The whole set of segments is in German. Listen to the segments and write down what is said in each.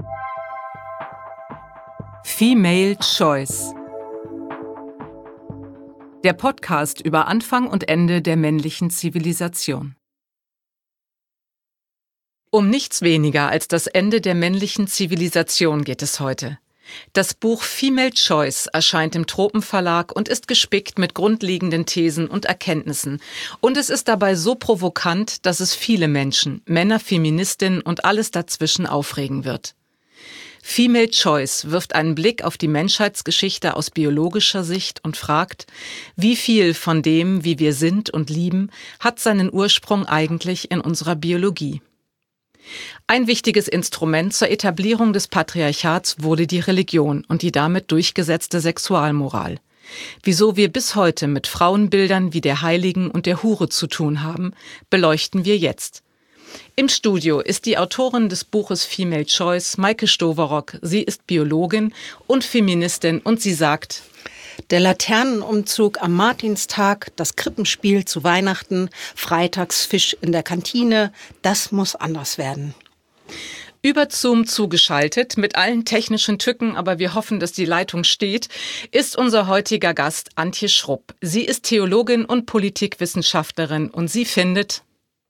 Female Choice. Der Podcast über Anfang und Ende der männlichen Zivilisation. Um nichts weniger als das Ende der männlichen Zivilisation geht es heute. Das Buch Female Choice erscheint im Tropenverlag und ist gespickt mit grundlegenden Thesen und Erkenntnissen. Und es ist dabei so provokant, dass es viele Menschen, Männer, Feministinnen und alles dazwischen aufregen wird. Female Choice wirft einen Blick auf die Menschheitsgeschichte aus biologischer Sicht und fragt, wie viel von dem, wie wir sind und lieben, hat seinen Ursprung eigentlich in unserer Biologie. Ein wichtiges Instrument zur Etablierung des Patriarchats wurde die Religion und die damit durchgesetzte Sexualmoral. Wieso wir bis heute mit Frauenbildern wie der Heiligen und der Hure zu tun haben, beleuchten wir jetzt. Im Studio ist die Autorin des Buches Female Choice, Maike Stowerock. Sie ist Biologin und Feministin und sie sagt: Der Laternenumzug am Martinstag, das Krippenspiel zu Weihnachten, Freitagsfisch in der Kantine, das muss anders werden. Über Zoom zugeschaltet, mit allen technischen Tücken, aber wir hoffen, dass die Leitung steht, ist unser heutiger Gast Antje Schrupp. Sie ist Theologin und Politikwissenschaftlerin und sie findet: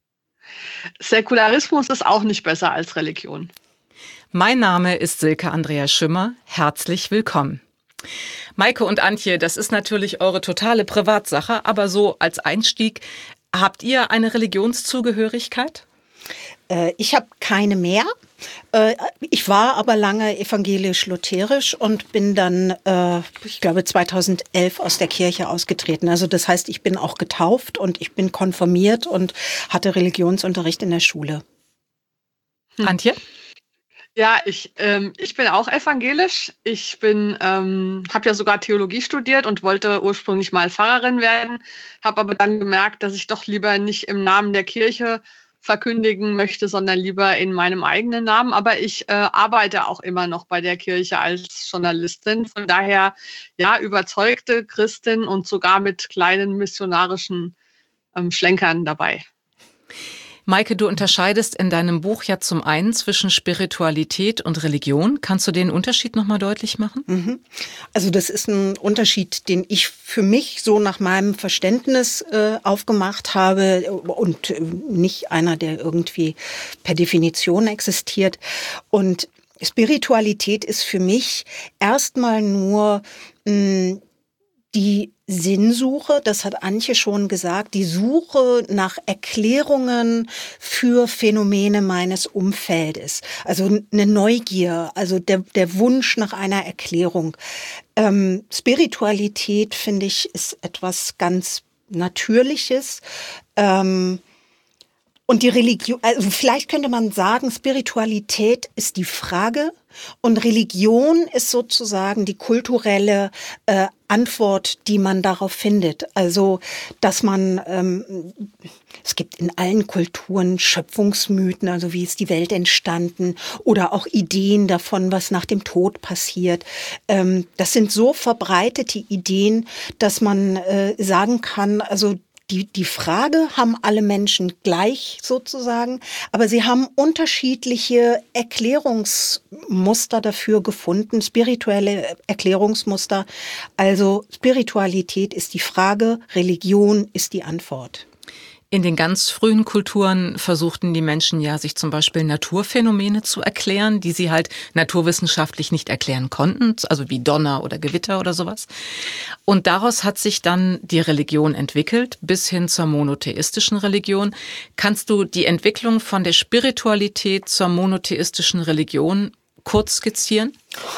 Säkularismus ist auch nicht besser als Religion. Mein Name ist Silke Andrea Schümmer. Herzlich willkommen. Maike und Antje, das ist natürlich eure totale Privatsache, aber so als Einstieg, habt ihr eine Religionszugehörigkeit? Ich habe keine mehr. Ich war aber lange evangelisch-lutherisch und bin dann, ich glaube 2011 aus der Kirche ausgetreten. Also das heißt, ich bin auch getauft und ich bin konfirmiert und hatte Religionsunterricht in der Schule. Antje? Ja, ich bin auch evangelisch. Ich habe ja sogar Theologie studiert und wollte ursprünglich mal Pfarrerin werden, habe aber dann gemerkt, dass ich doch lieber nicht im Namen der Kirche verkündigen möchte, sondern lieber in meinem eigenen Namen. Aber ich arbeite auch immer noch bei der Kirche als Journalistin. Von daher, ja, überzeugte Christin und sogar mit kleinen missionarischen Schlenkern dabei. Maike, du unterscheidest in deinem Buch ja zum einen zwischen Spiritualität und Religion. Kannst du den Unterschied nochmal deutlich machen? Also das ist ein Unterschied, den ich für mich so nach meinem Verständnis aufgemacht habe und nicht einer, der irgendwie per Definition existiert. Und Spiritualität ist für mich erstmal nur die Sinnsuche, das hat Antje schon gesagt, die Suche nach Erklärungen für Phänomene meines Umfeldes. Also eine Neugier, also der Wunsch nach einer Erklärung. Spiritualität, finde ich, ist etwas ganz Natürliches. Und die Religion, also vielleicht könnte man sagen, Spiritualität ist die Frage und Religion ist sozusagen die kulturelle Antwort, die man darauf findet. Also, dass man, es gibt in allen Kulturen Schöpfungsmythen, also wie ist die Welt entstanden oder auch Ideen davon, was nach dem Tod passiert. Das sind so verbreitete Ideen, dass man sagen kann, also die Frage haben alle Menschen gleich sozusagen, aber sie haben unterschiedliche Erklärungsmuster dafür gefunden, spirituelle Erklärungsmuster. Also Spiritualität ist die Frage, Religion ist die Antwort. In den ganz frühen Kulturen versuchten die Menschen ja, sich zum Beispiel Naturphänomene zu erklären, die sie halt naturwissenschaftlich nicht erklären konnten, also wie Donner oder Gewitter oder sowas. Und daraus hat sich dann die Religion entwickelt, bis hin zur monotheistischen Religion. Kannst du die Entwicklung von der Spiritualität zur monotheistischen Religion kurz skizzieren?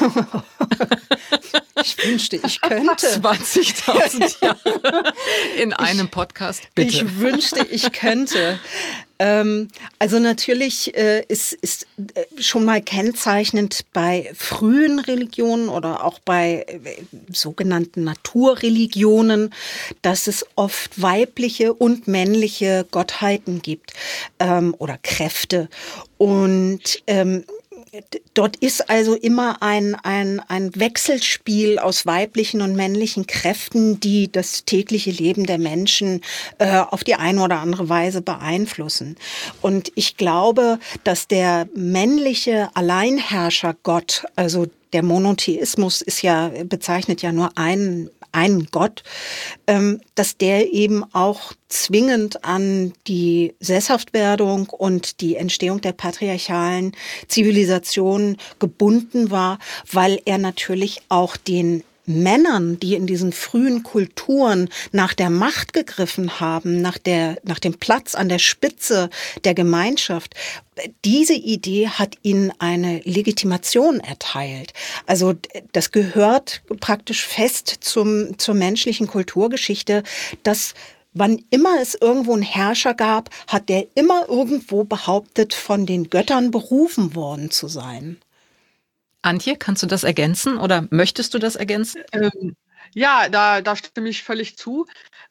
Ich wünschte, ich könnte. 20.000 Jahre in einem Podcast, bitte. Ich wünschte, ich könnte. Also natürlich ist schon mal kennzeichnend bei frühen Religionen oder auch bei sogenannten Naturreligionen, dass es oft weibliche und männliche Gottheiten gibt oder Kräfte. Und Dort ist also immer ein Wechselspiel aus weiblichen und männlichen Kräften, die das tägliche Leben der Menschen auf die eine oder andere Weise beeinflussen. Und ich glaube, dass der männliche Alleinherrscher-Gott, also der Monotheismus bezeichnet ja nur einen Gott, dass der eben auch zwingend an die Sesshaftwerdung und die Entstehung der patriarchalen Zivilisation gebunden war, weil er natürlich auch den Männern, die in diesen frühen Kulturen nach der Macht gegriffen haben, nach dem Platz an der Spitze der Gemeinschaft, diese Idee hat ihnen eine Legitimation erteilt. Also das gehört praktisch fest zur menschlichen Kulturgeschichte, dass wann immer es irgendwo einen Herrscher gab, hat der immer irgendwo behauptet, von den Göttern berufen worden zu sein. Antje, kannst du das ergänzen oder möchtest du das ergänzen? Ja, da stimme ich völlig zu.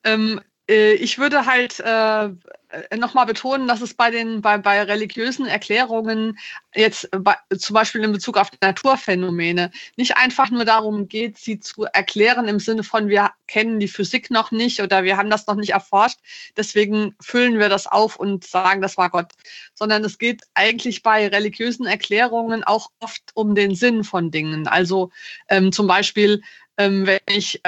Ich würde halt nochmal betonen, dass es bei religiösen Erklärungen jetzt zum Beispiel in Bezug auf Naturphänomene nicht einfach nur darum geht, sie zu erklären im Sinne von, wir kennen die Physik noch nicht oder wir haben das noch nicht erforscht, deswegen füllen wir das auf und sagen, das war Gott. Sondern es geht eigentlich bei religiösen Erklärungen auch oft um den Sinn von Dingen. Also zum Beispiel, wenn ich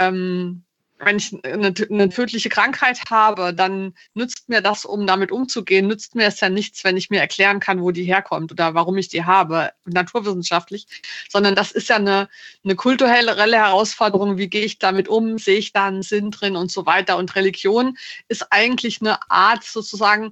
eine tödliche Krankheit habe, dann nützt mir das, um damit umzugehen, nützt mir es ja nichts, wenn ich mir erklären kann, wo die herkommt oder warum ich die habe, naturwissenschaftlich, sondern das ist ja eine kulturelle Herausforderung, wie gehe ich damit um, sehe ich da einen Sinn drin und so weiter. Und Religion ist eigentlich eine Art sozusagen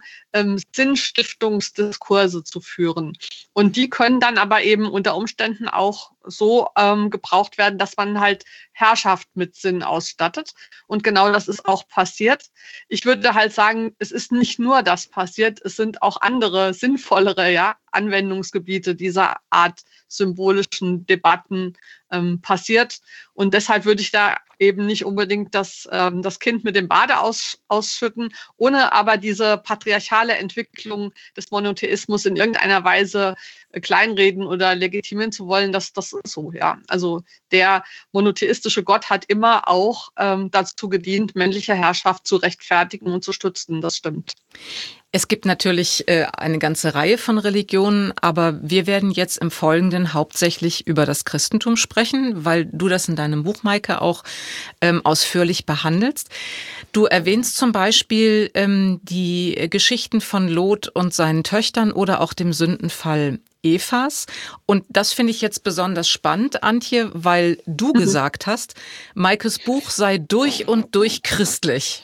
Sinnstiftungsdiskurse zu führen. Und die können dann aber eben unter Umständen auch so gebraucht werden, dass man halt Herrschaft mit Sinn ausstattet. Und genau das ist auch passiert. Ich würde halt sagen, es ist nicht nur das passiert, es sind auch andere, sinnvollere Anwendungsgebiete dieser Art symbolischen Debatten passiert. Und deshalb würde ich da eben nicht unbedingt das Kind mit dem Bade ausschütten, ohne aber diese patriarchale Entwicklung des Monotheismus in irgendeiner Weise kleinreden oder legitimieren zu wollen. Das ist so, ja. Also der monotheistische Gott hat immer auch dazu gedient, männliche Herrschaft zu rechtfertigen und zu stützen. Das stimmt. Es gibt natürlich eine ganze Reihe von Religionen, aber wir werden jetzt im Folgenden hauptsächlich über das Christentum sprechen, weil du das in deinem Buch, Maike, auch ausführlich behandelst. Du erwähnst zum Beispiel die Geschichten von Lot und seinen Töchtern oder auch dem Sündenfall Evas. Und das finde ich jetzt besonders spannend, Antje, weil du gesagt hast, Maikes Buch sei durch und durch christlich.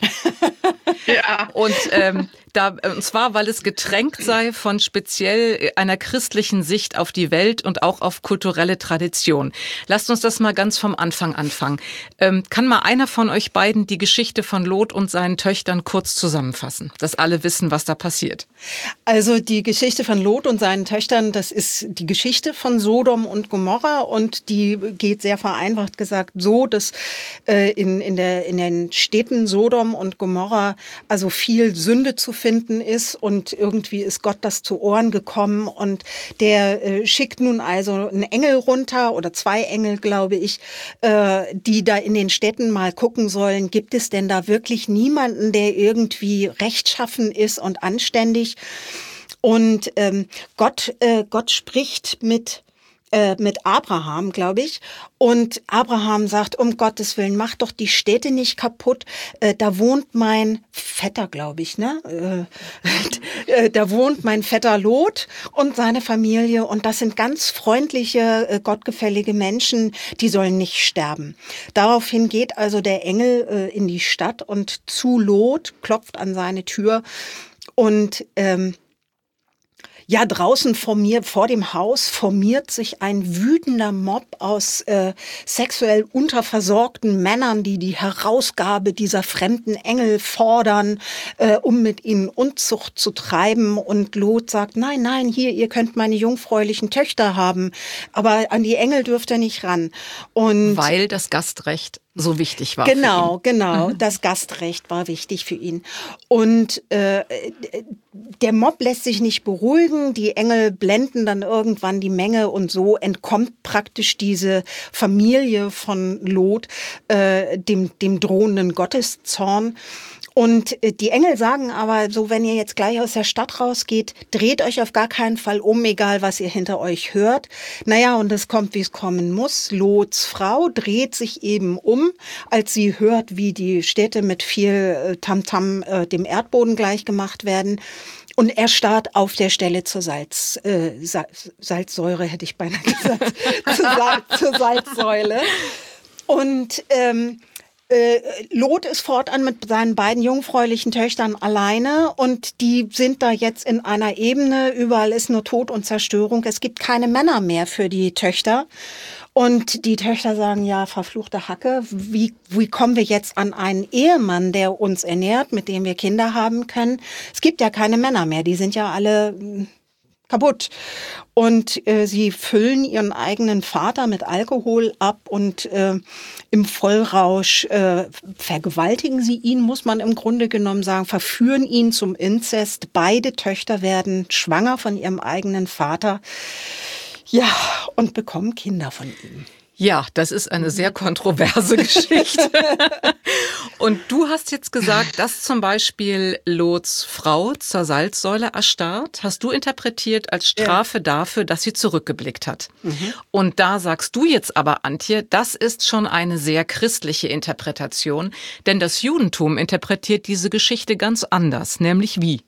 Ja. Und zwar, weil es getränkt sei von speziell einer christlichen Sicht auf die Welt und auch auf kulturelle Tradition. Lasst uns das mal ganz vom Anfang anfangen. Kann mal einer von euch beiden die Geschichte von Lot und seinen Töchtern kurz zusammenfassen, dass alle wissen, was da passiert? Also die Geschichte von Lot und seinen Töchtern, das ist die Geschichte von Sodom und Gomorra und die geht sehr vereinfacht gesagt so, dass in den Städten Sodom und Gomorra also viel Sünde zu finden ist und irgendwie ist Gott das zu Ohren gekommen und der schickt nun also einen Engel runter oder 2 Engel, glaube ich, die da in den Städten mal gucken sollen, gibt es denn da wirklich niemanden, der irgendwie rechtschaffen ist und anständig? Und Gott spricht mit Abraham, glaube ich. Und Abraham sagt, um Gottes Willen, mach doch die Städte nicht kaputt. Da wohnt mein Vetter, glaube ich, ne? Da wohnt mein Vetter Lot und seine Familie. Und das sind ganz freundliche, gottgefällige Menschen, die sollen nicht sterben. Daraufhin geht also der Engel in die Stadt und zu Lot, klopft an seine Tür und draußen vor dem Haus formiert sich ein wütender Mob aus sexuell unterversorgten Männern, die die Herausgabe dieser fremden Engel fordern, um mit ihnen Unzucht zu treiben. Und Lot sagt, nein, hier, ihr könnt meine jungfräulichen Töchter haben, aber an die Engel dürft ihr nicht ran. Und weil das Gastrecht so wichtig war. Genau, genau. Das Gastrecht war wichtig für ihn. Und der Mob lässt sich nicht beruhigen. Die Engel blenden dann irgendwann die Menge und so entkommt praktisch diese Familie von Lot dem drohenden Gotteszorn. Und die Engel sagen aber so, wenn ihr jetzt gleich aus der Stadt rausgeht, dreht euch auf gar keinen Fall um, egal was ihr hinter euch hört. Naja, und es kommt, wie es kommen muss. Lots Frau dreht sich eben um, als sie hört, wie die Städte mit viel Tamtam dem Erdboden gleichgemacht werden. Und er starrt auf der Stelle zur Salzsäure, hätte ich beinahe gesagt, zur Salzsäule. Und Lot ist fortan mit seinen beiden jungfräulichen Töchtern alleine und die sind da jetzt in einer Ebene, überall ist nur Tod und Zerstörung. Es gibt keine Männer mehr für die Töchter. Und die Töchter sagen, ja, verfluchte Hacke, wie kommen wir jetzt an einen Ehemann, der uns ernährt, mit dem wir Kinder haben können? Es gibt ja keine Männer mehr, die sind ja alle kaputt. Und sie füllen ihren eigenen Vater mit Alkohol ab und im Vollrausch vergewaltigen sie ihn, muss man im Grunde genommen sagen, verführen ihn zum Inzest. Beide Töchter werden schwanger von ihrem eigenen Vater. Ja, und bekommen Kinder von ihm. Ja, das ist eine sehr kontroverse Geschichte. Und du hast jetzt gesagt, dass zum Beispiel Lots Frau zur Salzsäule erstarrt, hast du interpretiert als Strafe dafür, dass sie zurückgeblickt hat. Mhm. Und da sagst du jetzt aber, Antje, das ist schon eine sehr christliche Interpretation, denn das Judentum interpretiert diese Geschichte ganz anders, nämlich wie?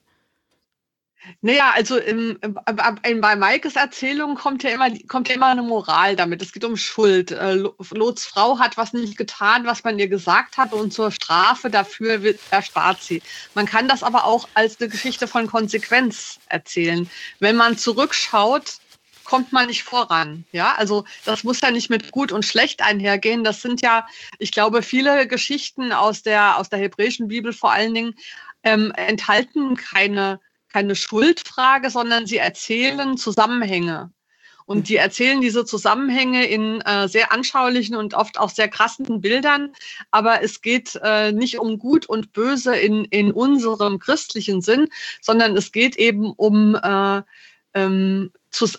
Naja, also bei Maikes Erzählung kommt ja immer eine Moral damit. Es geht um Schuld. Lots Frau hat was nicht getan, was man ihr gesagt hat, und zur Strafe dafür erstarrt sie. Man kann das aber auch als eine Geschichte von Konsequenz erzählen. Wenn man zurückschaut, kommt man nicht voran. Ja, also das muss ja nicht mit gut und schlecht einhergehen. Das sind ja, ich glaube, viele Geschichten aus der hebräischen Bibel vor allen Dingen enthalten keine Schuldfrage, sondern sie erzählen Zusammenhänge. Und die erzählen diese Zusammenhänge in sehr anschaulichen und oft auch sehr krassen Bildern. Aber es geht nicht um Gut und Böse in unserem christlichen Sinn, sondern es geht eben darum,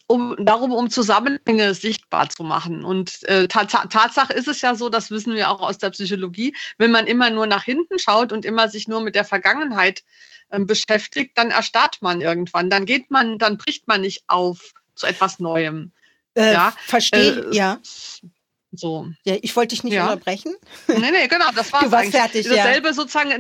Zusammenhänge sichtbar zu machen. Und Tatsache ist es ja so, das wissen wir auch aus der Psychologie, wenn man immer nur nach hinten schaut und immer sich nur mit der Vergangenheit beschäftigt, dann erstarrt man irgendwann. Dann bricht man nicht auf zu etwas Neuem. Verstehe, ja. So. Ja, ich wollte dich nicht unterbrechen. Nee, genau, das war du warst fertig, dasselbe sozusagen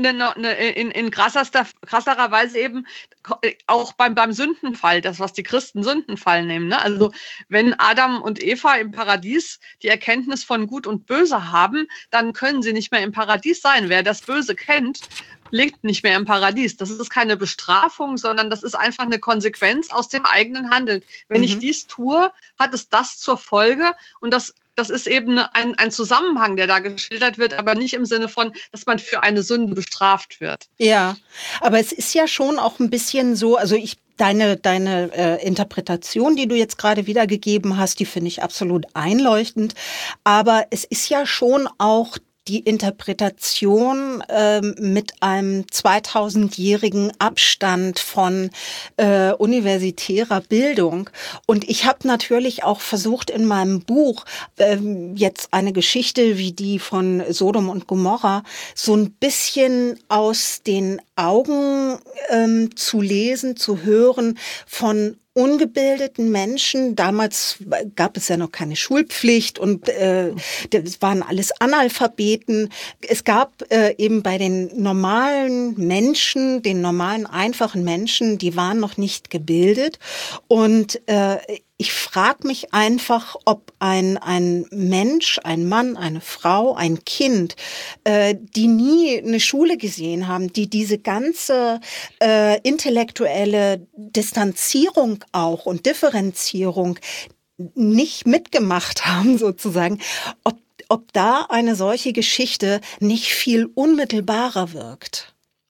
in krasserer Weise eben auch beim Sündenfall, das, was die Christen Sündenfall nehmen. Ne? Also wenn Adam und Eva im Paradies die Erkenntnis von Gut und Böse haben, dann können sie nicht mehr im Paradies sein. Wer das Böse kennt, lebt nicht mehr im Paradies. Das ist keine Bestrafung, sondern das ist einfach eine Konsequenz aus dem eigenen Handeln. Wenn ich dies tue, hat es das zur Folge, und das ist eben ein Zusammenhang, der da geschildert wird, aber nicht im Sinne von, dass man für eine Sünde bestraft wird. Ja, aber es ist ja schon auch ein bisschen so, also deine Interpretation, die du jetzt gerade wiedergegeben hast, die finde ich absolut einleuchtend. Aber es ist ja schon auch die Interpretation mit einem 2000-jährigen Abstand von universitärer Bildung. Und ich habe natürlich auch versucht, in meinem Buch jetzt eine Geschichte wie die von Sodom und Gomorra so ein bisschen aus den Augen zu lesen, zu hören von ungebildeten Menschen. Damals gab es ja noch keine Schulpflicht und das waren alles Analphabeten. Es gab eben bei den normalen Menschen, den normalen, einfachen Menschen, die waren noch nicht gebildet. Und ich frage mich einfach, ob ein Mensch, ein Mann, eine Frau, ein Kind, die nie eine Schule gesehen haben, die diese ganze intellektuelle Distanzierung auch und Differenzierung nicht mitgemacht haben sozusagen, ob da eine solche Geschichte nicht viel unmittelbarer wirkt.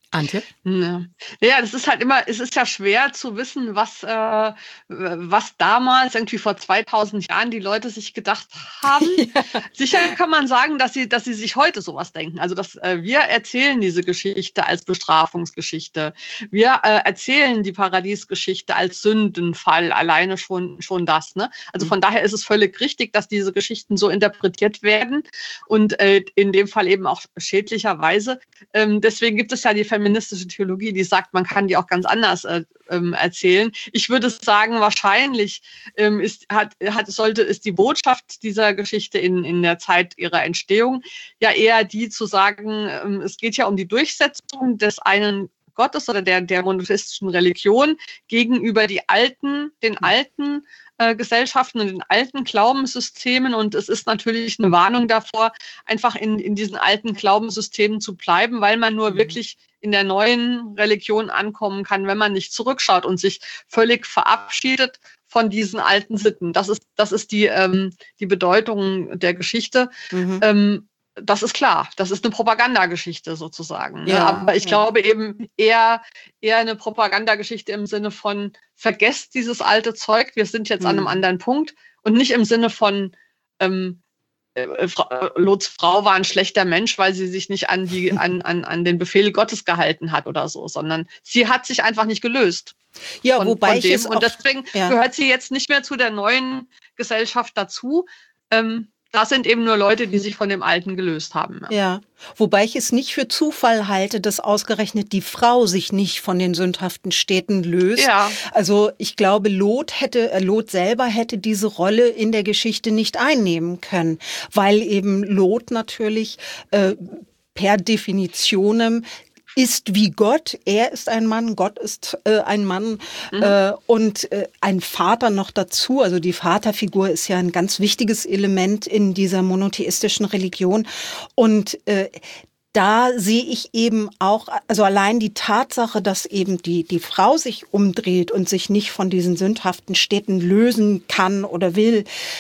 Antje? Ja, das ist halt immer, es ist ja schwer zu wissen, was damals, irgendwie vor 2000 Jahren, die Leute sich gedacht haben. Ja. Sicher kann man sagen, dass sie sich heute sowas denken. Also, wir erzählen diese Geschichte als Bestrafungsgeschichte. Wir erzählen die Paradiesgeschichte als Sündenfall, alleine schon das. Ne? Also von daher ist es völlig richtig, dass diese Geschichten so interpretiert werden und in dem Fall eben auch schädlicherweise. Deswegen gibt es ja die feministische Theologie, die sagt, man kann die auch ganz anders erzählen. Ich würde sagen, wahrscheinlich ist die Botschaft dieser Geschichte in der Zeit ihrer Entstehung ja eher die zu sagen, es geht ja um die Durchsetzung des einen Gottes oder der monotheistischen Religion gegenüber den alten Gesellschaften und den alten Glaubenssystemen. Und es ist natürlich eine Warnung davor, einfach in diesen alten Glaubenssystemen zu bleiben, weil man nur wirklich in der neuen Religion ankommen kann, wenn man nicht zurückschaut und sich völlig verabschiedet von diesen alten Sitten. Das ist die Bedeutung der Geschichte. Das ist klar, das ist eine Propagandageschichte sozusagen. Ja, aber ich glaube eben eher eine Propagandageschichte im Sinne von, vergesst dieses alte Zeug, wir sind jetzt an einem anderen Punkt, und nicht im Sinne von, Lots Frau war ein schlechter Mensch, weil sie sich nicht an den Befehl Gottes gehalten hat oder so, sondern sie hat sich einfach nicht gelöst. Ja, wobei ich es auch, und deswegen gehört sie jetzt nicht mehr zu der neuen Gesellschaft dazu. Das sind eben nur Leute, die sich von dem Alten gelöst haben. Ja, wobei ich es nicht für Zufall halte, dass ausgerechnet die Frau sich nicht von den sündhaften Städten löst. Ja. Also ich glaube, Lot selber hätte diese Rolle in der Geschichte nicht einnehmen können, weil eben Lot natürlich per Definitionem ist wie Gott. Er ist ein Mann, Gott ist ein Mann und ein Vater noch dazu. Also die Vaterfigur ist ja ein ganz wichtiges Element in dieser monotheistischen Religion. Und da sehe ich eben auch, also allein die Tatsache, dass eben die Frau sich umdreht und sich nicht von diesen sündhaften Städten lösen kann oder will,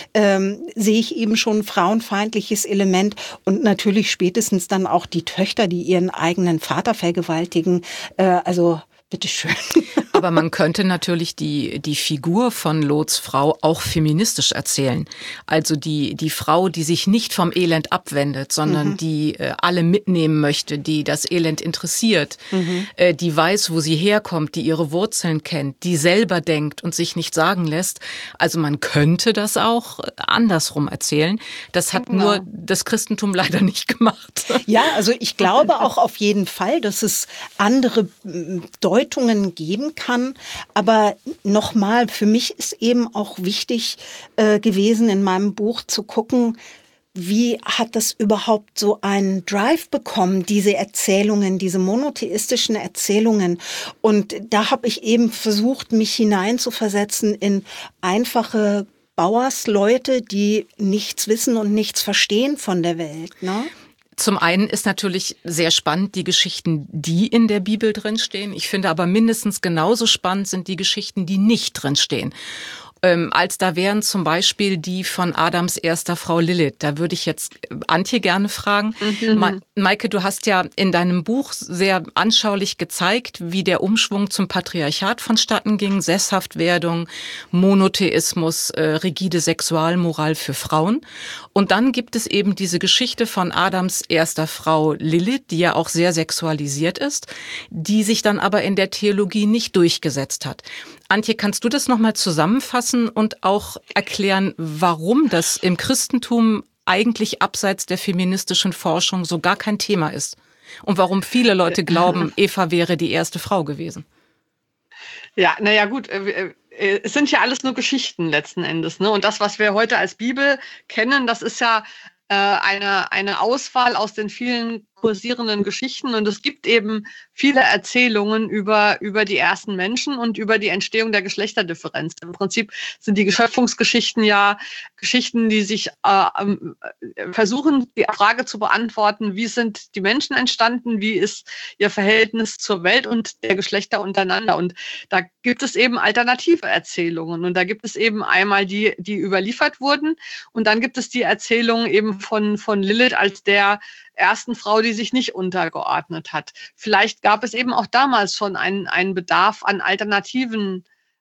sehe ich eben schon ein frauenfeindliches Element. Und natürlich spätestens dann auch die Töchter, die ihren eigenen Vater vergewaltigen. Also bitteschön. Aber man könnte natürlich die Figur von Lots Frau auch feministisch erzählen. Also die Frau, die sich nicht vom Elend abwendet, sondern die alle mitnehmen möchte, die das Elend interessiert, die weiß, wo sie herkommt, die ihre Wurzeln kennt, die selber denkt und sich nicht sagen lässt. Also man könnte das auch andersrum erzählen. Das hat nur das Christentum leider nicht gemacht. Ja, also ich glaube auch auf jeden Fall, dass es andere Deutungen geben kann. Aber nochmal, für mich ist eben auch wichtig gewesen, in meinem Buch zu gucken, wie hat das überhaupt so einen Drive bekommen, diese Erzählungen, diese monotheistischen Erzählungen. Und da habe ich eben versucht, mich hineinzuversetzen in einfache Bauersleute, die nichts wissen und nichts verstehen von der Welt, ne? Zum einen ist natürlich sehr spannend die Geschichten, die in der Bibel drinstehen. Ich finde aber mindestens genauso spannend sind die Geschichten, die nicht drinstehen. Als da wären zum Beispiel die von Adams erster Frau Lilith. Da würde ich jetzt Antje gerne fragen. Maike, du hast ja in deinem Buch sehr anschaulich gezeigt, wie der Umschwung zum Patriarchat vonstatten ging. Sesshaftwerdung, Monotheismus, rigide Sexualmoral für Frauen. Und dann gibt es eben diese Geschichte von Adams erster Frau Lilith, die ja auch sehr sexualisiert ist, die sich dann aber in der Theologie nicht durchgesetzt hat. Antje, kannst du das nochmal zusammenfassen und auch erklären, warum das im Christentum eigentlich abseits der feministischen Forschung so gar kein Thema ist? Und warum viele Leute glauben, Eva wäre die erste Frau gewesen? Ja, naja gut, es sind ja alles nur Geschichten letzten Endes, ne? Und das, was wir heute als Bibel kennen, das ist ja eine Auswahl aus den vielen kursierenden Geschichten, und es gibt eben viele Erzählungen über die ersten Menschen und über die Entstehung der Geschlechterdifferenz. Im Prinzip sind die Schöpfungsgeschichten ja Geschichten, die sich versuchen, die Frage zu beantworten, wie sind die Menschen entstanden, wie ist ihr Verhältnis zur Welt und der Geschlechter untereinander. Und da gibt es eben alternative Erzählungen, und da gibt es eben einmal die überliefert wurden, und dann gibt es die Erzählung eben von Lilith als der ersten Frau, die sich nicht untergeordnet hat. Vielleicht gab es eben auch damals schon einen Bedarf an alternativen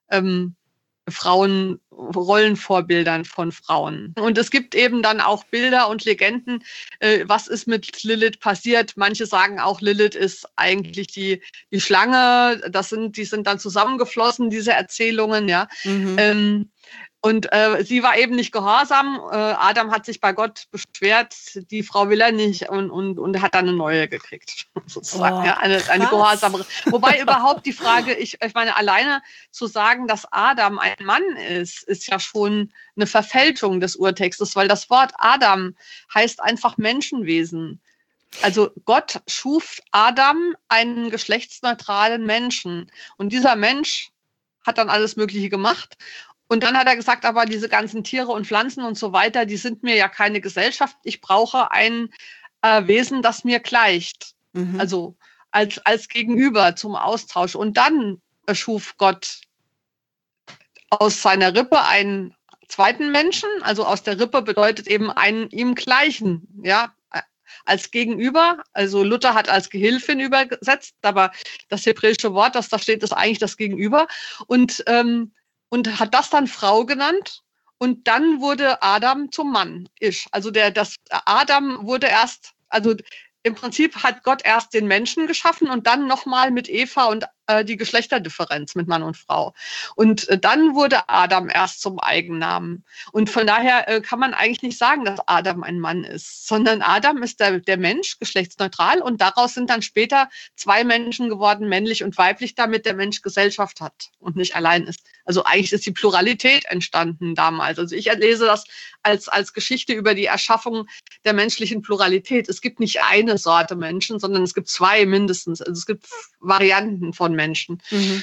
Rollenvorbildern von Frauen. Und es gibt eben dann auch Bilder und Legenden, was ist mit Lilith passiert. Manche sagen auch, Lilith ist eigentlich die Schlange. Die sind dann zusammengeflossen, diese Erzählungen, ja. Mhm. Und sie war eben nicht gehorsam. Adam hat sich bei Gott beschwert, die Frau will er nicht und hat dann eine neue gekriegt. Sozusagen, ja, eine gehorsamere. Wobei überhaupt die Frage, ich meine, alleine zu sagen, dass Adam ein Mann ist ja schon eine Verfälschung des Urtextes, weil das Wort Adam heißt einfach Menschenwesen. Also Gott schuf Adam einen geschlechtsneutralen Menschen. Und dieser Mensch hat dann alles Mögliche gemacht. Und dann hat er gesagt, aber diese ganzen Tiere und Pflanzen und so weiter, die sind mir ja keine Gesellschaft. Ich brauche ein Wesen, das mir gleicht. Mhm. Also als Gegenüber zum Austausch. Und dann schuf Gott aus seiner Rippe einen zweiten Menschen. Also aus der Rippe bedeutet eben einen ihm gleichen, ja, als Gegenüber. Also Luther hat als Gehilfin übersetzt, aber das hebräische Wort, das da steht, ist eigentlich das Gegenüber. Und hat das dann Frau genannt. Und dann wurde Adam zum Mann. Also Adam wurde erst, also im Prinzip hat Gott erst den Menschen geschaffen und dann nochmal mit Eva und die Geschlechterdifferenz mit Mann und Frau. Und dann wurde Adam erst zum Eigennamen. Und von daher kann man eigentlich nicht sagen, dass Adam ein Mann ist, sondern Adam ist der Mensch, geschlechtsneutral. Und daraus sind dann später zwei Menschen geworden, männlich und weiblich, damit der Mensch Gesellschaft hat und nicht allein ist. Also eigentlich ist die Pluralität entstanden damals. Also ich lese das als Geschichte über die Erschaffung der menschlichen Pluralität. Es gibt nicht eine Sorte Menschen, sondern es gibt zwei mindestens. Also es gibt Varianten von Menschen. Mhm.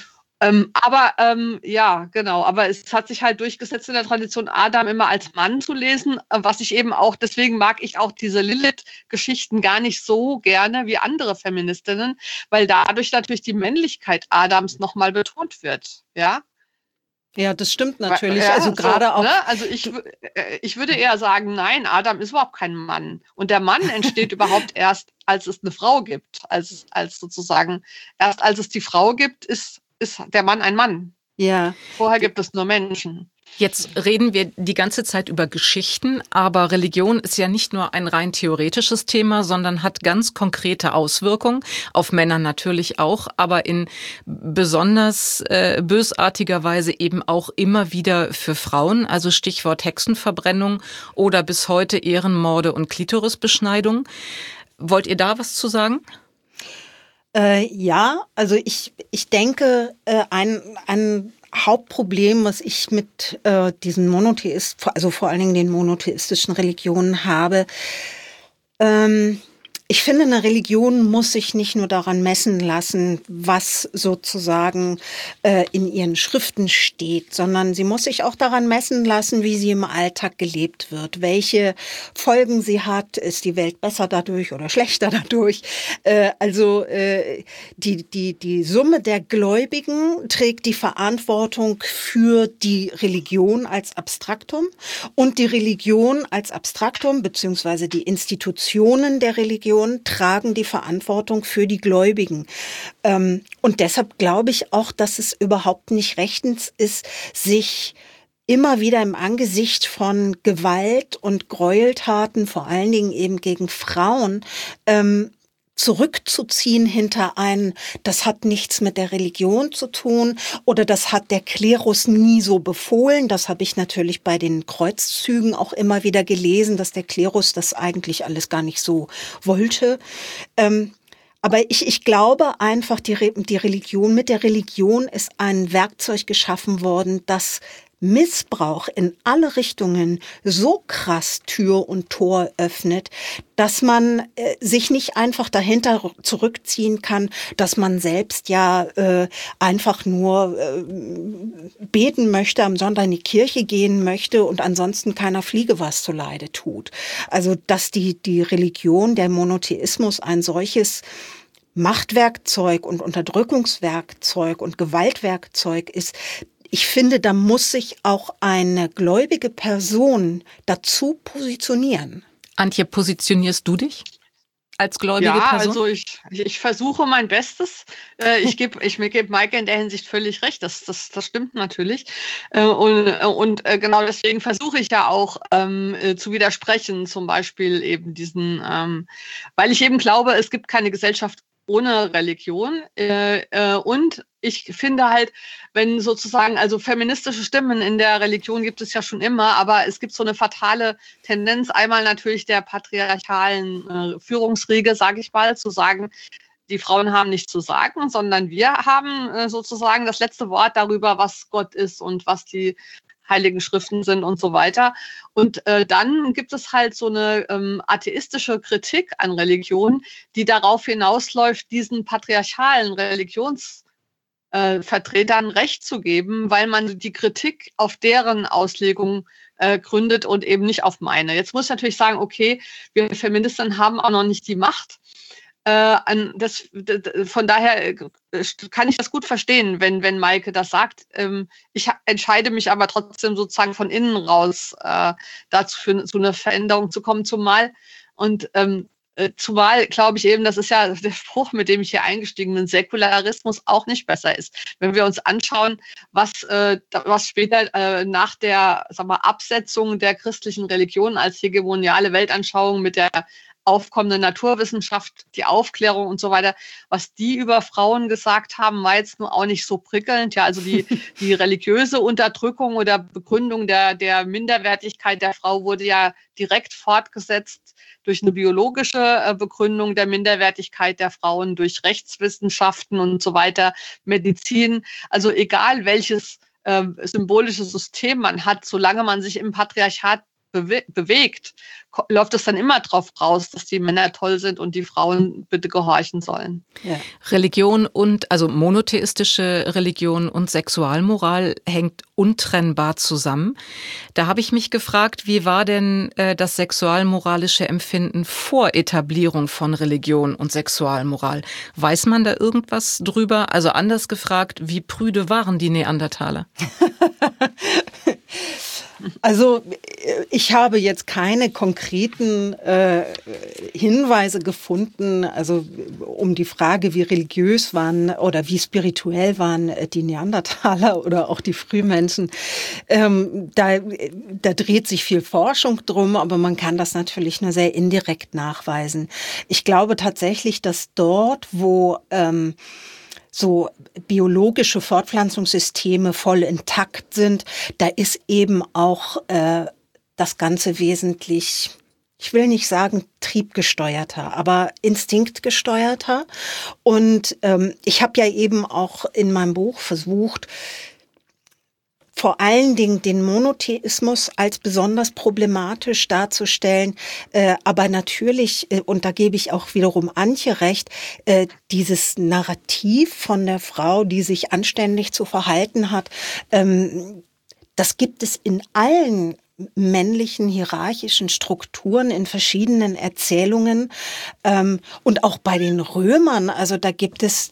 Ja, genau. Aber es hat sich halt durchgesetzt in der Tradition, Adam immer als Mann zu lesen, was ich eben auch, deswegen mag ich auch diese Lilith-Geschichten gar nicht so gerne wie andere Feministinnen, weil dadurch natürlich die Männlichkeit Adams nochmal betont wird, ja. Ja, das stimmt natürlich. Ja, also gerade so, auch. Ne? Also ich würde eher sagen, nein, Adam ist überhaupt kein Mann. Und der Mann entsteht überhaupt erst, als es eine Frau gibt. Als sozusagen, erst als es die Frau gibt, ist der Mann ein Mann. Ja. Vorher gibt es nur Menschen. Jetzt reden wir die ganze Zeit über Geschichten, aber Religion ist ja nicht nur ein rein theoretisches Thema, sondern hat ganz konkrete Auswirkungen, auf Männer natürlich auch, aber in besonders bösartiger Weise eben auch immer wieder für Frauen, also Stichwort Hexenverbrennung oder bis heute Ehrenmorde und Klitorisbeschneidung. Wollt ihr da was zu sagen? Ja, also ich denke, ein Hauptproblem, was ich mit diesen also vor allen Dingen den monotheistischen Religionen habe, ich finde, eine Religion muss sich nicht nur daran messen lassen, was sozusagen in ihren Schriften steht, sondern sie muss sich auch daran messen lassen, wie sie im Alltag gelebt wird, welche Folgen sie hat, ist die Welt besser dadurch oder schlechter dadurch. Die Summe der Gläubigen trägt die Verantwortung für die Religion als Abstraktum und die Religion als Abstraktum beziehungsweise die Institutionen der Religion tragen die Verantwortung für die Gläubigen. Und deshalb glaube ich auch, dass es überhaupt nicht rechtens ist, sich immer wieder im Angesicht von Gewalt und Gräueltaten, vor allen Dingen eben gegen Frauen, zurückzuziehen hinter das hat nichts mit der Religion zu tun oder das hat der Klerus nie so befohlen. Das habe ich natürlich bei den Kreuzzügen auch immer wieder gelesen, dass der Klerus das eigentlich alles gar nicht so wollte. Aber ich glaube einfach, mit der Religion ist ein Werkzeug geschaffen worden, das Missbrauch in alle Richtungen so krass Tür und Tor öffnet, dass man sich nicht einfach dahinter zurückziehen kann, dass man selbst ja einfach nur beten möchte, am Sonntag in die Kirche gehen möchte und ansonsten keiner Fliege was zuleide tut. Also dass die Religion, der Monotheismus ein solches Machtwerkzeug und Unterdrückungswerkzeug und Gewaltwerkzeug ist. Ich finde, da muss sich auch eine gläubige Person dazu positionieren. Antje, positionierst du dich als gläubige Person? Also ich versuche mein Bestes. Ich gebe Maike in der Hinsicht völlig recht. Das stimmt natürlich. Genau deswegen versuche ich ja auch zu widersprechen, zum Beispiel eben weil ich eben glaube, es gibt keine Gesellschaft ohne Religion. Und ich finde halt, wenn sozusagen, also feministische Stimmen in der Religion gibt es ja schon immer, aber es gibt so eine fatale Tendenz, einmal natürlich der patriarchalen Führungsriege, sage ich mal, zu sagen, die Frauen haben nichts zu sagen, sondern wir haben sozusagen das letzte Wort darüber, was Gott ist und was die Heiligen Schriften sind und so weiter. Und dann gibt es halt so eine atheistische Kritik an Religion, die darauf hinausläuft, diesen patriarchalen Religionsvertretern Recht zu geben, weil man die Kritik auf deren Auslegung gründet und eben nicht auf meine. Jetzt muss ich natürlich sagen, okay, wir Feministinnen haben auch noch nicht die Macht. Von daher kann ich das gut verstehen, wenn Maike das sagt. Ich entscheide mich aber trotzdem sozusagen von innen raus, dazu zu einer Veränderung zu kommen, zumal glaube ich eben, das ist ja der Spruch, mit dem ich hier eingestiegen bin, Säkularismus auch nicht besser ist. Wenn wir uns anschauen, was später nach der Absetzung der christlichen Religion als hegemoniale Weltanschauung mit der aufkommende Naturwissenschaft, die Aufklärung und so weiter, was die über Frauen gesagt haben, war jetzt nur auch nicht so prickelnd. Ja, also die religiöse Unterdrückung oder Begründung der Minderwertigkeit der Frau wurde ja direkt fortgesetzt durch eine biologische Begründung der Minderwertigkeit der Frauen, durch Rechtswissenschaften und so weiter, Medizin. Also egal welches symbolische System man hat, solange man sich im Patriarchat bewegt, läuft es dann immer drauf raus, dass die Männer toll sind und die Frauen bitte gehorchen sollen. Ja. Religion also monotheistische Religion und Sexualmoral hängt untrennbar zusammen. Da habe ich mich gefragt, wie war denn das sexualmoralische Empfinden vor Etablierung von Religion und Sexualmoral? Weiß man da irgendwas drüber? Also anders gefragt, wie prüde waren die Neandertaler? Also ich habe jetzt keine konkreten Hinweise gefunden, also um die Frage, wie religiös waren oder wie spirituell waren die Neandertaler oder auch die Frühmenschen. Da dreht sich viel Forschung drum, aber man kann das natürlich nur sehr indirekt nachweisen. Ich glaube tatsächlich, dass dort, wo so biologische Fortpflanzungssysteme voll intakt sind, da ist eben auch das Ganze wesentlich, ich will nicht sagen triebgesteuerter, aber instinktgesteuerter. Und ich habe ja eben auch in meinem Buch versucht, vor allen Dingen den Monotheismus als besonders problematisch darzustellen, aber natürlich, und da gebe ich auch wiederum Antje recht, dieses Narrativ von der Frau, die sich anständig zu verhalten hat, das gibt es in allen männlichen hierarchischen Strukturen in verschiedenen Erzählungen und auch bei den Römern, also da gibt es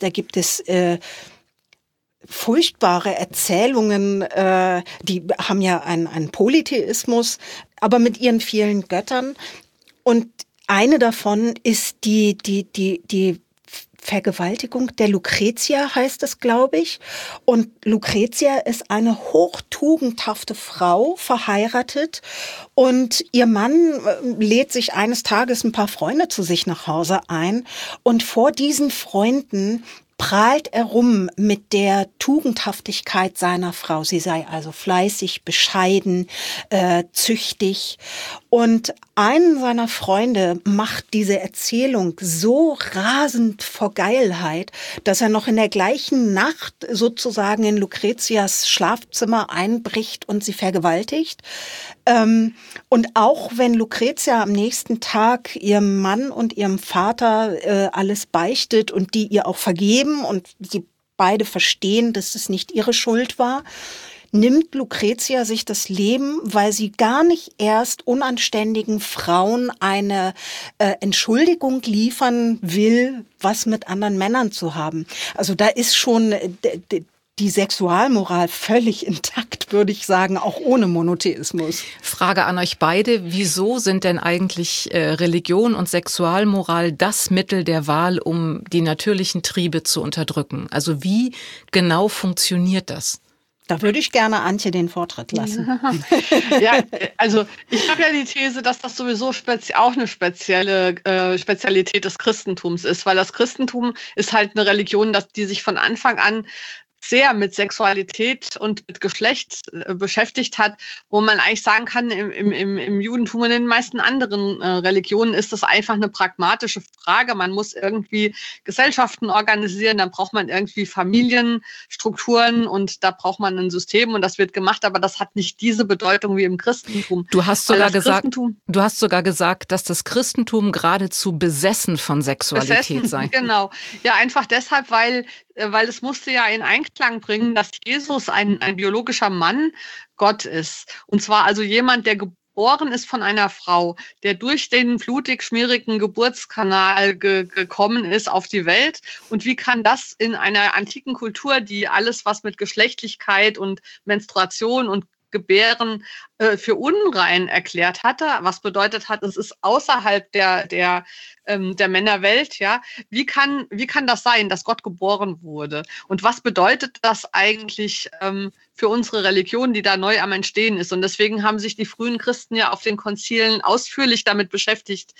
furchtbare Erzählungen, die haben ja einen Polytheismus, aber mit ihren vielen Göttern. Und eine davon ist die Vergewaltigung der Lucretia, heißt es, glaube ich. Und Lucretia ist eine hochtugendhafte Frau, verheiratet. Und ihr Mann lädt sich eines Tages ein paar Freunde zu sich nach Hause ein. Und vor diesen Freunden prahlt er rum mit der Tugendhaftigkeit seiner Frau. Sie sei also fleißig, bescheiden, züchtig. Und einen seiner Freunde macht diese Erzählung so rasend vor Geilheit, dass er noch in der gleichen Nacht sozusagen in Lucretias Schlafzimmer einbricht und sie vergewaltigt. Und auch wenn Lucretia am nächsten Tag ihrem Mann und ihrem Vater alles beichtet und die ihr auch vergeben und sie beide verstehen, dass es nicht ihre Schuld war, nimmt Lucretia sich das Leben, weil sie gar nicht erst unanständigen Frauen eine Entschuldigung liefern will, was mit anderen Männern zu haben. Also da ist schon die Sexualmoral völlig intakt, würde ich sagen, auch ohne Monotheismus. Frage an euch beide, wieso sind denn eigentlich Religion und Sexualmoral das Mittel der Wahl, um die natürlichen Triebe zu unterdrücken? Also wie genau funktioniert das? Da würde ich gerne Antje den Vortritt lassen. Ja, also ich habe ja die These, dass das sowieso auch eine Spezialität des Christentums ist, weil das Christentum ist halt eine Religion, die sich von Anfang an sehr mit Sexualität und mit Geschlecht beschäftigt hat, wo man eigentlich sagen kann, im Judentum und in den meisten anderen Religionen ist das einfach eine pragmatische Frage. Man muss irgendwie Gesellschaften organisieren, dann braucht man irgendwie Familienstrukturen und da braucht man ein System und das wird gemacht, aber das hat nicht diese Bedeutung wie im Christentum. Du hast sogar gesagt, dass das Christentum geradezu besessen von Sexualität sei. Genau. Ja, einfach deshalb, weil es musste ja in Einklang bringen, dass Jesus ein biologischer Mann Gott ist. Und zwar also jemand, der geboren ist von einer Frau, der durch den blutig schmierigen Geburtskanal gekommen ist auf die Welt. Und wie kann das in einer antiken Kultur, die alles, was mit Geschlechtlichkeit und Menstruation und Gebären für unrein erklärt hatte, was bedeutet hat, es ist außerhalb der Männerwelt, ja. Wie kann das sein, dass Gott geboren wurde? Und was bedeutet das eigentlich für unsere Religion, die da neu am Entstehen ist? Und deswegen haben sich die frühen Christen ja auf den Konzilen ausführlich damit beschäftigt,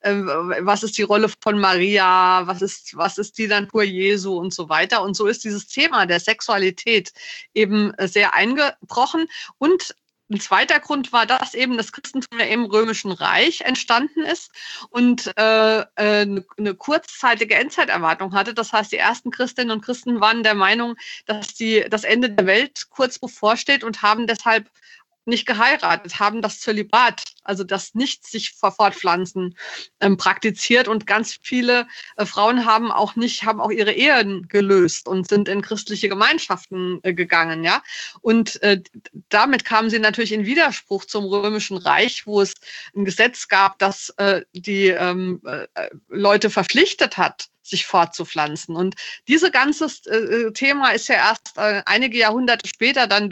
was ist die Rolle von Maria, was ist die Natur Jesu und so weiter. Und so ist dieses Thema der Sexualität eben sehr eingebrochen. Und ein zweiter Grund war, dass eben das Christentum ja im Römischen Reich entstanden ist und eine kurzzeitige Endzeiterwartung hatte. Das heißt, die ersten Christinnen und Christen waren der Meinung, dass das Ende der Welt kurz bevorsteht und haben deshalb nicht geheiratet, haben das Zölibat, also das Nicht-sich-fortpflanzen praktiziert und ganz viele Frauen haben auch ihre Ehen gelöst und sind in christliche Gemeinschaften gegangen, ja. Und damit kamen sie natürlich in Widerspruch zum Römischen Reich, wo es ein Gesetz gab, das die Leute verpflichtet hat, sich fortzupflanzen. Und dieses ganze Thema ist ja erst einige Jahrhunderte später dann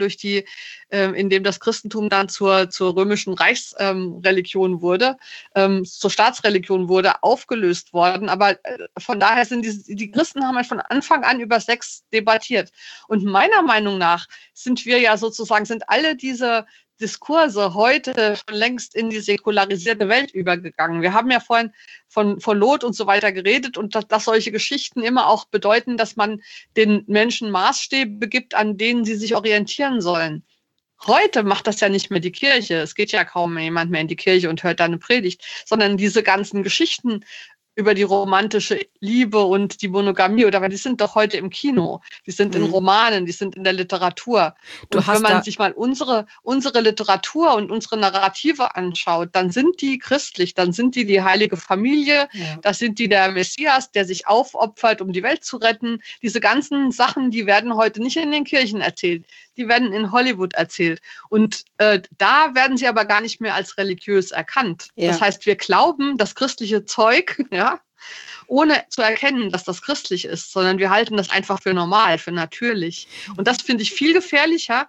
indem das Christentum dann zur römischen Reichsreligion wurde, zur Staatsreligion wurde, aufgelöst worden. Aber von daher sind die Christen haben ja von Anfang an über Sex debattiert. Und meiner Meinung nach sind alle diese Diskurse heute schon längst in die säkularisierte Welt übergegangen. Wir haben ja vorhin von Lot und so weiter geredet und dass solche Geschichten immer auch bedeuten, dass man den Menschen Maßstäbe gibt, an denen sie sich orientieren sollen. Heute macht das ja nicht mehr die Kirche. Es geht ja kaum jemand mehr in die Kirche und hört da eine Predigt, sondern diese ganzen Geschichten über die romantische Liebe und die Monogamie, die sind doch heute im Kino, die sind in Romanen, die sind in der Literatur. Und wenn man sich mal unsere Literatur und unsere Narrative anschaut, dann sind die christlich, dann sind die heilige Familie, das sind der Messias, der sich aufopfert, um die Welt zu retten. Diese ganzen Sachen, die werden heute nicht in den Kirchen erzählt, die werden in Hollywood erzählt. Und da werden sie aber gar nicht mehr als religiös erkannt. Ja. Das heißt, wir glauben das christliche Zeug, ja, ohne zu erkennen, dass das christlich ist, sondern wir halten das einfach für normal, für natürlich. Und das finde ich viel gefährlicher,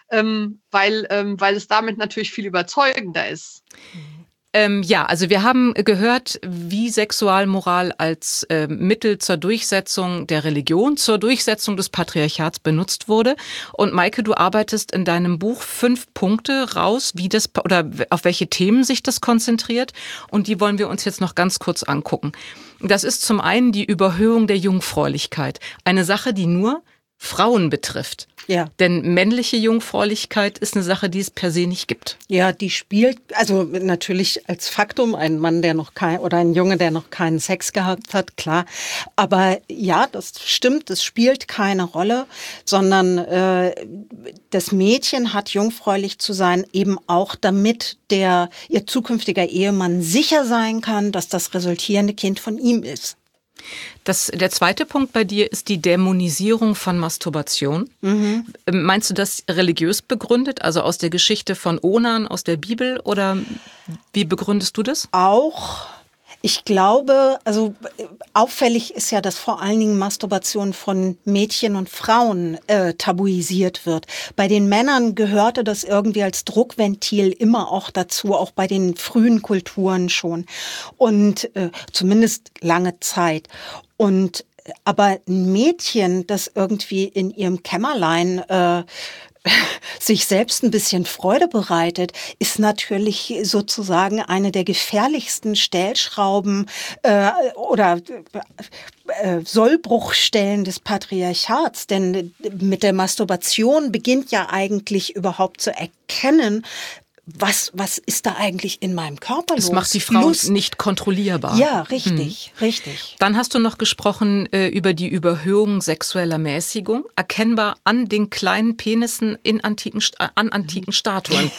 weil es damit natürlich viel überzeugender ist. Also wir haben gehört, wie Sexualmoral als Mittel zur Durchsetzung der Religion, zur Durchsetzung des Patriarchats benutzt wurde. Und Maike, du arbeitest in deinem Buch 5 Punkte raus, wie das oder auf welche Themen sich das konzentriert. Und die wollen wir uns jetzt noch ganz kurz angucken. Das ist zum einen die Überhöhung der Jungfräulichkeit. Eine Sache, die nur Frauen betrifft. Ja. Denn männliche Jungfräulichkeit ist eine Sache, die es per se nicht gibt. Ja, die spielt, also natürlich als Faktum, ein Mann, oder ein Junge, der noch keinen Sex gehabt hat, klar. Aber ja, das stimmt, es spielt keine Rolle, sondern das Mädchen hat jungfräulich zu sein, eben auch damit ihr zukünftiger Ehemann sicher sein kann, dass das resultierende Kind von ihm ist. Der zweite Punkt bei dir ist die Dämonisierung von Masturbation. Mhm. Meinst du das religiös begründet, also aus der Geschichte von Onan, aus der Bibel, oder wie begründest du das? Auch. Ich glaube, also auffällig ist ja, dass vor allen Dingen Masturbation von Mädchen und Frauen tabuisiert wird. Bei den Männern gehörte das irgendwie als Druckventil immer auch dazu, auch bei den frühen Kulturen schon. Und zumindest lange Zeit. Und aber ein Mädchen, das irgendwie in ihrem Kämmerlein sich selbst ein bisschen Freude bereitet, ist natürlich sozusagen eine der gefährlichsten Stellschrauben oder Sollbruchstellen des Patriarchats. Denn mit der Masturbation beginnt ja eigentlich überhaupt zu erkennen, was ist da eigentlich in meinem Körper los? Es macht die Frau nicht kontrollierbar. Ja, richtig, richtig. Dann hast du noch gesprochen über die Überhöhung sexueller Mäßigung, erkennbar an den kleinen Penissen an antiken Statuen.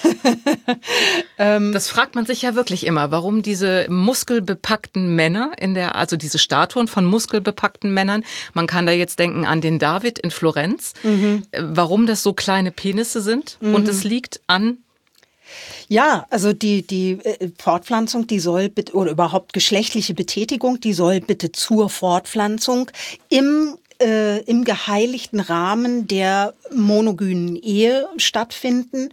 Das fragt man sich ja wirklich immer, warum diese muskelbepackten Männer also diese Statuen von muskelbepackten Männern, man kann da jetzt denken an den David in Florenz, warum das so kleine Penisse sind. Und es liegt an Ja, also die Fortpflanzung, die soll bitte, oder überhaupt geschlechtliche Betätigung, die soll bitte zur Fortpflanzung im geheiligten Rahmen der monogynen Ehe stattfinden.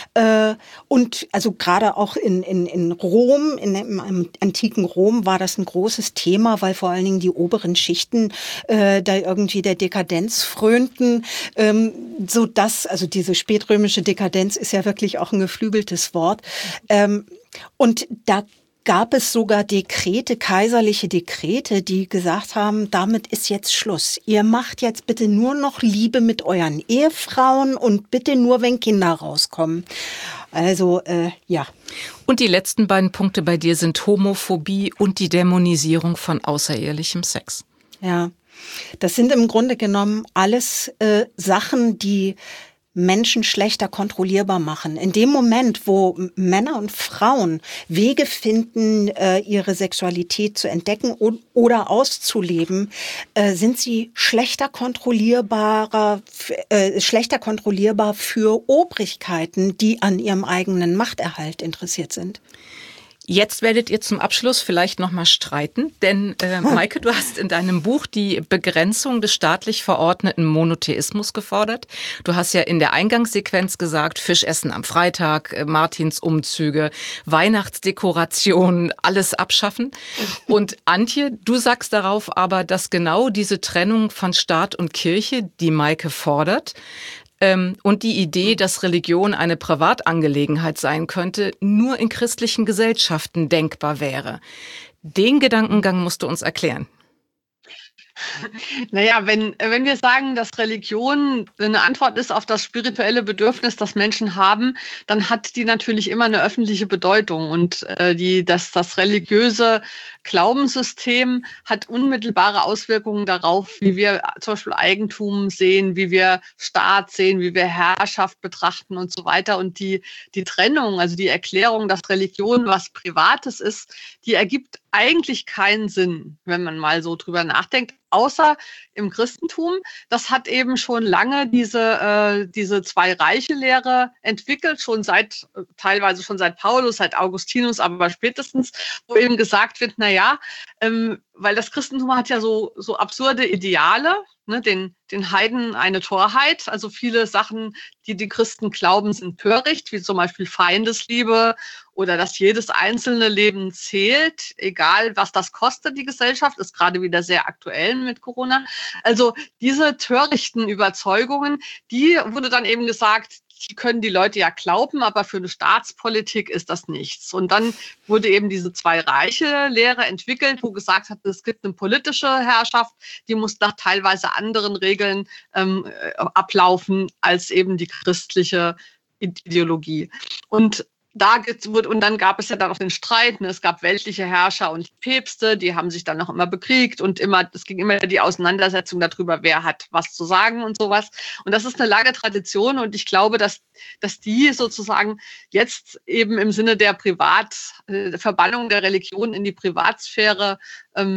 Und also gerade auch in Rom, im antiken Rom war das ein großes Thema, weil vor allen Dingen die oberen Schichten da irgendwie der Dekadenz frönten, so dass, also diese spätrömische Dekadenz ist ja wirklich auch ein geflügeltes Wort. Und da gab es sogar Dekrete, kaiserliche Dekrete, die gesagt haben, damit ist jetzt Schluss. Ihr macht jetzt bitte nur noch Liebe mit euren Ehefrauen und bitte nur, wenn Kinder rauskommen. Also, ja. Und die letzten beiden Punkte bei dir sind Homophobie und die Dämonisierung von außerehelichem Sex. Ja, das sind im Grunde genommen alles Sachen, die Menschen schlechter kontrollierbar machen. In dem Moment, wo Männer und Frauen Wege finden, ihre Sexualität zu entdecken oder auszuleben, sind sie schlechter kontrollierbar für Obrigkeiten, die an ihrem eigenen Machterhalt interessiert sind. Jetzt werdet ihr zum Abschluss vielleicht noch mal streiten, denn Maike, du hast in deinem Buch die Begrenzung des staatlich verordneten Monotheismus gefordert. Du hast ja in der Eingangssequenz gesagt, Fischessen am Freitag, Martinsumzüge, Weihnachtsdekorationen, alles abschaffen. Und Antje, du sagst darauf aber, dass genau diese Trennung von Staat und Kirche, die Maike fordert, und die Idee, dass Religion eine Privatangelegenheit sein könnte, nur in christlichen Gesellschaften denkbar wäre. Den Gedankengang musst du uns erklären. Naja, wenn wir sagen, dass Religion eine Antwort ist auf das spirituelle Bedürfnis, das Menschen haben, dann hat die natürlich immer eine öffentliche Bedeutung. Und das religiöse Glaubenssystem hat unmittelbare Auswirkungen darauf, wie wir zum Beispiel Eigentum sehen, wie wir Staat sehen, wie wir Herrschaft betrachten und so weiter. Und die Trennung, also die Erklärung, dass Religion was Privates ist, die ergibt eigentlich keinen Sinn, wenn man mal so drüber nachdenkt, außer im Christentum. Das hat eben schon lange diese Zwei-Reiche-Lehre entwickelt, teilweise schon seit Paulus, seit Augustinus, aber spätestens, wo eben gesagt wird, weil das Christentum hat ja so absurde Ideale, ne, den Heiden eine Torheit. Also viele Sachen, die Christen glauben, sind töricht, wie zum Beispiel Feindesliebe oder dass jedes einzelne Leben zählt, egal was das kostet, die Gesellschaft, ist gerade wieder sehr aktuell mit Corona. Also diese törichten Überzeugungen, die wurde dann eben gesagt, die können die Leute ja glauben, aber für eine Staatspolitik ist das nichts. Und dann wurde eben diese Zwei-Reiche-Lehre entwickelt, wo gesagt hat, es gibt eine politische Herrschaft, die muss nach teilweise anderen Regeln ablaufen als eben die christliche Ideologie. Und dann gab es ja dann auch den Streit. Es gab weltliche Herrscher und Päpste, die haben sich dann noch immer bekriegt und es ging immer die Auseinandersetzung darüber, wer hat was zu sagen und sowas. Und das ist eine lange Tradition und ich glaube, dass die sozusagen jetzt eben im Sinne der Verbannung der Religion in die Privatsphäre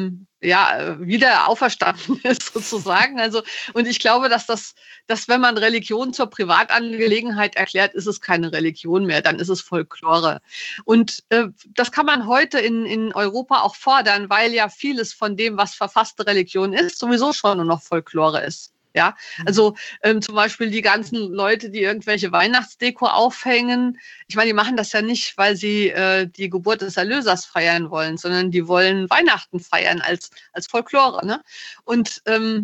wieder auferstanden ist sozusagen. Also, und ich glaube, dass wenn man Religion zur Privatangelegenheit erklärt, ist es keine Religion mehr, dann ist es Folklore. Und das kann man heute in Europa auch fordern, weil ja vieles von dem, was verfasste Religion ist, sowieso schon nur noch Folklore ist. Ja, also zum Beispiel die ganzen Leute, die irgendwelche Weihnachtsdeko aufhängen. Ich meine, die machen das ja nicht, weil sie die Geburt des Erlösers feiern wollen, sondern die wollen Weihnachten feiern als Folklore. Ne? Und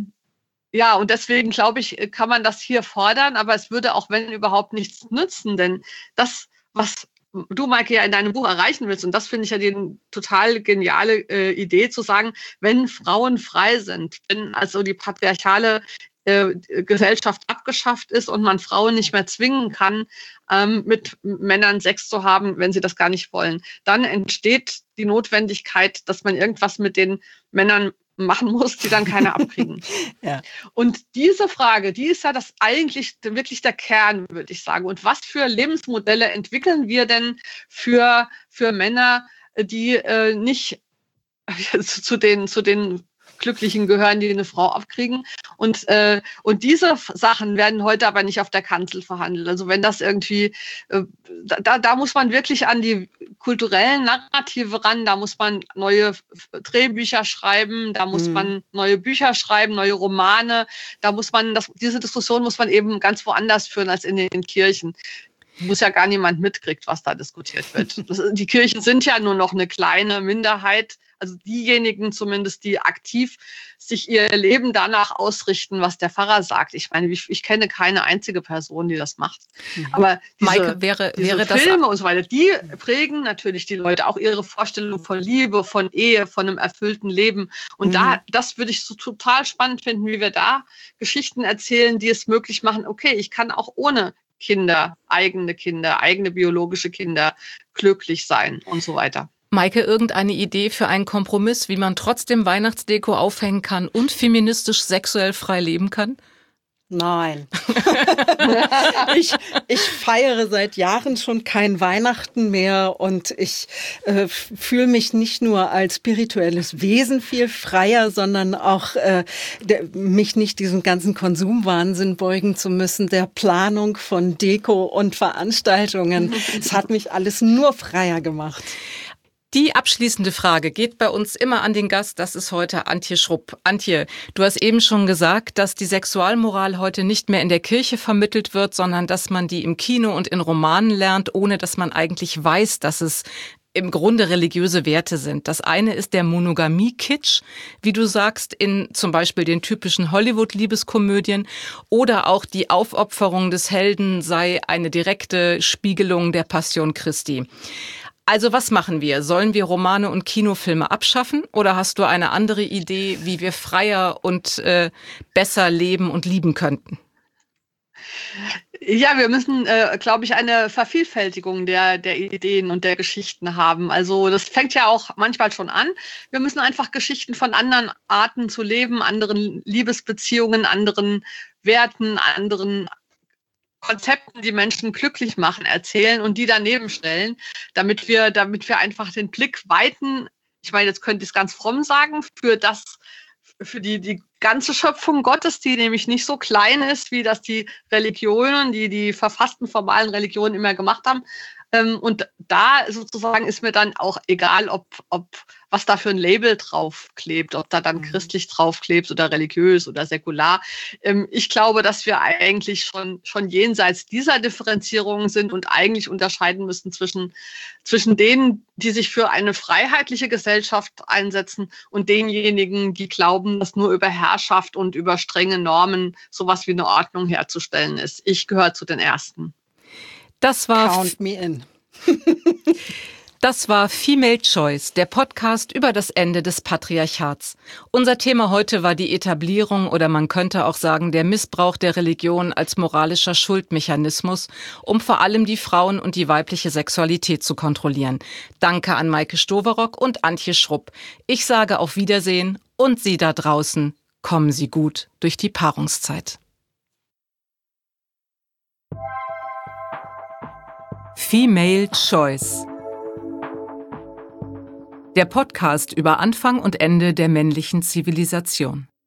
und deswegen glaube ich, kann man das hier fordern, aber es würde auch, wenn überhaupt, nichts nützen, denn das, was du, Maike, ja in deinem Buch erreichen willst, und das finde ich ja die total geniale Idee, zu sagen, wenn Frauen frei sind, wenn also die patriarchale Gesellschaft abgeschafft ist und man Frauen nicht mehr zwingen kann, mit Männern Sex zu haben, wenn sie das gar nicht wollen, dann entsteht die Notwendigkeit, dass man irgendwas mit den Männern machen muss, die dann keiner abkriegen. Ja. Und diese Frage, die ist ja das eigentlich wirklich der Kern, würde ich sagen. Und was für Lebensmodelle entwickeln wir denn für Männer, die nicht zu den Glücklichen gehören, die eine Frau abkriegen. Und diese Sachen werden heute aber nicht auf der Kanzel verhandelt. Also wenn das irgendwie, da muss man wirklich an die kulturellen Narrative ran, da muss man neue Drehbücher schreiben, da muss man neue Bücher schreiben, neue Romane, da muss man, diese Diskussion muss man eben ganz woanders führen als in den Kirchen. Muss ja gar niemand mitkriegt, was da diskutiert wird. Die Kirchen sind ja nur noch eine kleine Minderheit, also diejenigen zumindest, die aktiv sich ihr Leben danach ausrichten, was der Pfarrer sagt. Ich meine, ich kenne keine einzige Person, die das macht. Aber Maike, wäre das Filme und so weiter, die prägen natürlich die Leute, auch ihre Vorstellung von Liebe, von Ehe, von einem erfüllten Leben. Und das würde ich so total spannend finden, wie wir da Geschichten erzählen, die es möglich machen, okay, ich kann auch ohne Kinder, eigene biologische Kinder glücklich sein und so weiter. Maike, irgendeine Idee für einen Kompromiss, wie man trotzdem Weihnachtsdeko aufhängen kann und feministisch sexuell frei leben kann? Nein. Ich feiere seit Jahren schon kein Weihnachten mehr und ich fühle mich nicht nur als spirituelles Wesen viel freier, sondern auch mich nicht diesem ganzen Konsumwahnsinn beugen zu müssen, der Planung von Deko und Veranstaltungen. Es hat mich alles nur freier gemacht. Die abschließende Frage geht bei uns immer an den Gast, das ist heute Antje Schrupp. Antje, du hast eben schon gesagt, dass die Sexualmoral heute nicht mehr in der Kirche vermittelt wird, sondern dass man die im Kino und in Romanen lernt, ohne dass man eigentlich weiß, dass es im Grunde religiöse Werte sind. Das eine ist der Monogamie-Kitsch, wie du sagst, in zum Beispiel den typischen Hollywood-Liebeskomödien, oder auch die Aufopferung des Helden sei eine direkte Spiegelung der Passion Christi. Also was machen wir? Sollen wir Romane und Kinofilme abschaffen oder hast du eine andere Idee, wie wir freier und besser leben und lieben könnten? Ja, wir müssen, glaube ich, eine Vervielfältigung der Ideen und der Geschichten haben. Also das fängt ja auch manchmal schon an. Wir müssen einfach Geschichten von anderen Arten zu leben, anderen Liebesbeziehungen, anderen Werten, anderen Konzepten, die Menschen glücklich machen, erzählen und die daneben stellen, damit wir einfach den Blick weiten. Ich meine, jetzt könnte ich es ganz fromm sagen, für die ganze Schöpfung Gottes, die nämlich nicht so klein ist, wie das die Religionen, die verfassten formalen Religionen immer gemacht haben. Und da sozusagen ist mir dann auch egal, ob was da für ein Label draufklebt, ob da dann christlich draufklebt oder religiös oder säkular. Ich glaube, dass wir eigentlich schon jenseits dieser Differenzierungen sind und eigentlich unterscheiden müssen zwischen denen, die sich für eine freiheitliche Gesellschaft einsetzen und denjenigen, die glauben, dass nur über Herrschaft und über strenge Normen sowas wie eine Ordnung herzustellen ist. Ich gehöre zu den Ersten. Das war Count me in. Das war Female Choice, der Podcast über das Ende des Patriarchats. Unser Thema heute war die Etablierung oder man könnte auch sagen der Missbrauch der Religion als moralischer Schuldmechanismus, um vor allem die Frauen und die weibliche Sexualität zu kontrollieren. Danke an Maike Stoverock und Antje Schrupp. Ich sage auf Wiedersehen und Sie da draußen, kommen Sie gut durch die Paarungszeit. Female Choice. Der Podcast über Anfang und Ende der männlichen Zivilisation.